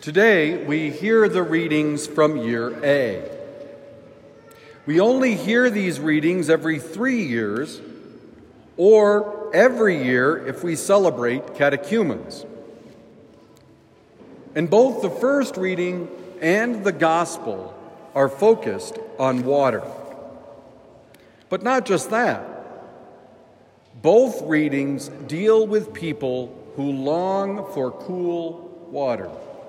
Today, we hear the readings from Year A. We only hear these readings every 3 years, or every year if we celebrate catechumens. And both the first reading and the Gospel are focused on water. But not just that. Both readings deal with people who long for cool water.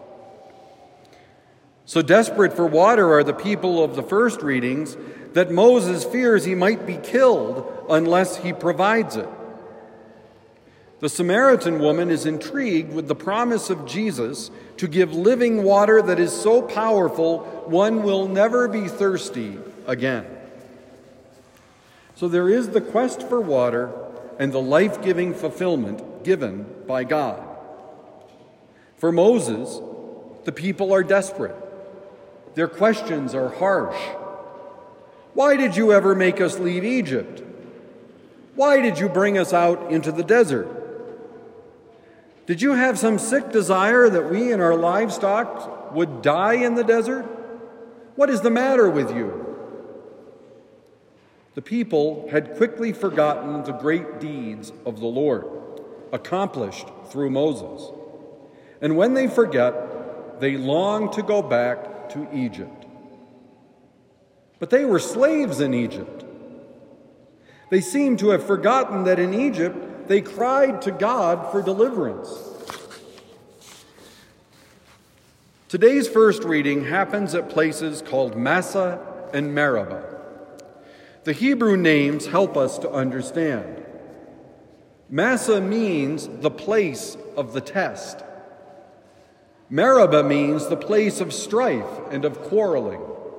So desperate for water are the people of the first readings that Moses fears he might be killed unless he provides it. The Samaritan woman is intrigued with the promise of Jesus to give living water that is so powerful one will never be thirsty again. So there is the quest for water and the life-giving fulfillment given by God. For Moses, the people are desperate. Their questions are harsh. Why did you ever make us leave Egypt? Why did you bring us out into the desert? Did you have some sick desire that we and our livestock would die in the desert? What is the matter with you? The people had quickly forgotten the great deeds of the Lord, accomplished through Moses. And when they forget, they long to go back to Egypt. But they were slaves in Egypt. They seem to have forgotten that in Egypt they cried to God for deliverance. Today's first reading happens at places called Massah and Meribah. The Hebrew names help us to understand. Massah means the place of the test. Meribah means the place of strife and of quarreling.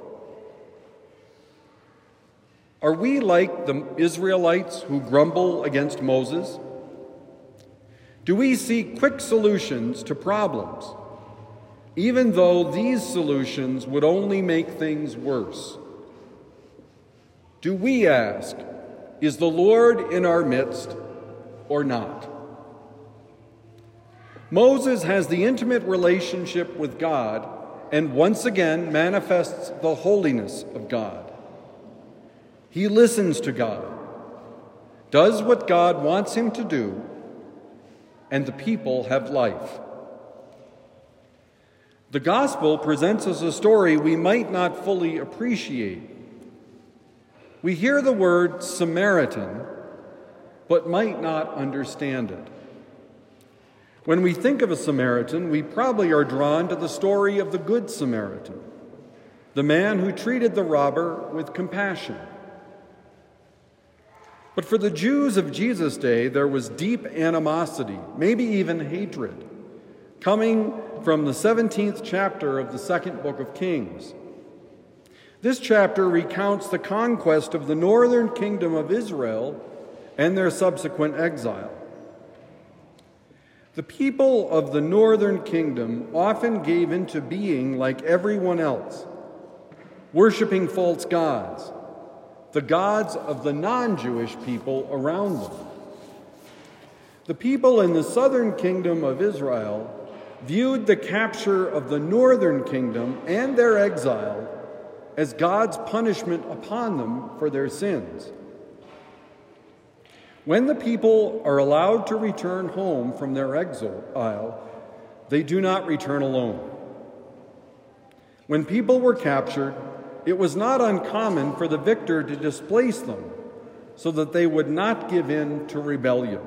Are we like the Israelites who grumble against Moses? Do we seek quick solutions to problems, even though these solutions would only make things worse? Do we ask, is the Lord in our midst or not? Moses has the intimate relationship with God and once again manifests the holiness of God. He listens to God, does what God wants him to do, and the people have life. The gospel presents us a story we might not fully appreciate. We hear the word Samaritan, but might not understand it. When we think of a Samaritan, we probably are drawn to the story of the Good Samaritan, the man who treated the robber with compassion. But for the Jews of Jesus' day, there was deep animosity, maybe even hatred, coming from the 17th chapter of the second book of Kings. This chapter recounts the conquest of the northern kingdom of Israel and their subsequent exile. The people of the northern kingdom often gave into being like everyone else, worshiping false gods, the gods of the non-Jewish people around them. The people in the southern kingdom of Israel viewed the capture of the northern kingdom and their exile as God's punishment upon them for their sins. When the people are allowed to return home from their exile, they do not return alone. When people were captured, it was not uncommon for the victor to displace them so that they would not give in to rebellion.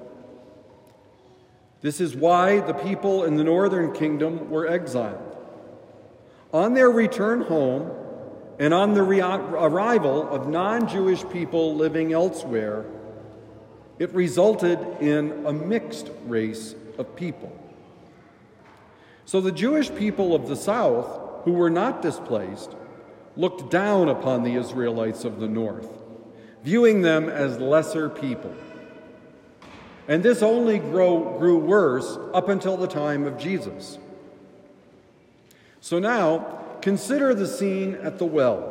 This is why the people in the northern kingdom were exiled. On their return home and on the arrival of non-Jewish people living elsewhere, it resulted in a mixed race of people. So the Jewish people of the south, who were not displaced, looked down upon the Israelites of the north, viewing them as lesser people. And this only grew worse up until the time of Jesus. So now, consider the scene at the well.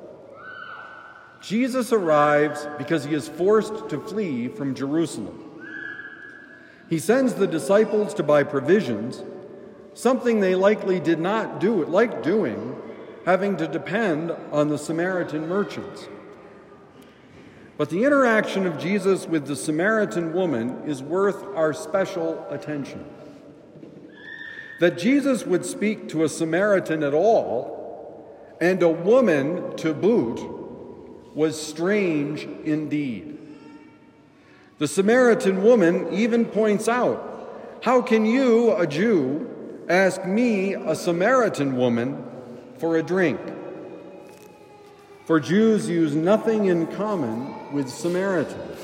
Jesus arrives because he is forced to flee from Jerusalem. He sends the disciples to buy provisions, something they likely did not like doing, having to depend on the Samaritan merchants. But the interaction of Jesus with the Samaritan woman is worth our special attention. That Jesus would speak to a Samaritan at all, and a woman to boot, was strange indeed. The Samaritan woman even points out, "How can you, a Jew, ask me, a Samaritan woman, for a drink?" For Jews use nothing in common with Samaritans.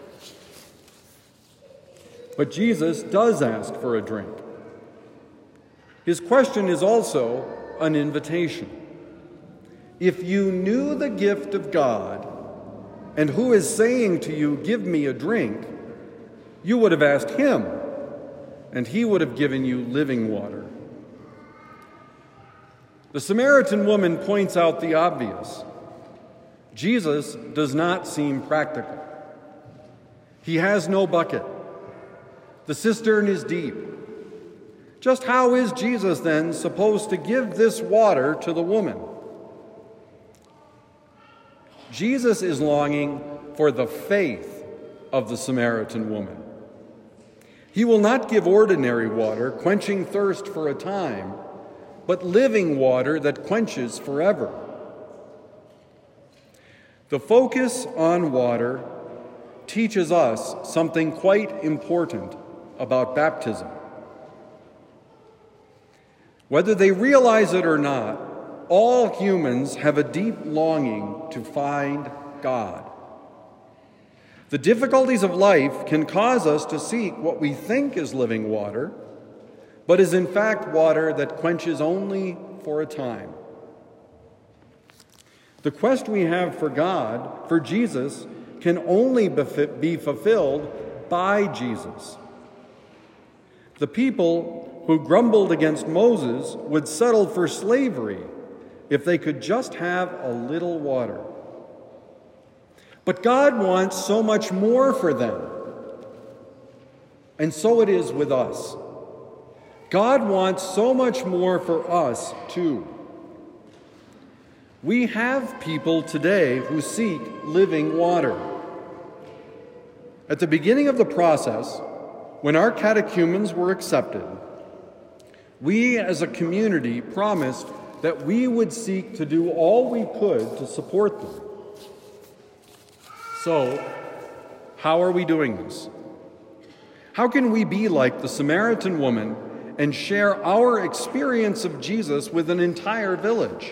But Jesus does ask for a drink. His question is also an invitation. If you knew the gift of God and who is saying to you, "Give me a drink," you would have asked him, and he would have given you living water. The Samaritan woman points out the obvious. Jesus does not seem practical. He has no bucket. The cistern is deep. Just how is Jesus then supposed to give this water to the woman? Jesus is longing for the faith of the Samaritan woman. He will not give ordinary water, quenching thirst for a time, but living water that quenches forever. The focus on water teaches us something quite important about baptism. Whether they realize it or not, all humans have a deep longing to find God. The difficulties of life can cause us to seek what we think is living water, but is in fact water that quenches only for a time. The quest we have for God, for Jesus, can only be fulfilled by Jesus. The people who grumbled against Moses would settle for slavery if they could just have a little water. But God wants so much more for them. And so it is with us. God wants so much more for us, too. We have people today who seek living water. At the beginning of the process, when our catechumens were accepted, we as a community promised that we would seek to do all we could to support them. So, how are we doing this? How can we be like the Samaritan woman and share our experience of Jesus with an entire village?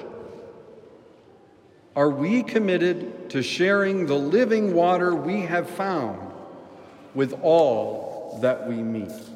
Are we committed to sharing the living water we have found with all that we meet?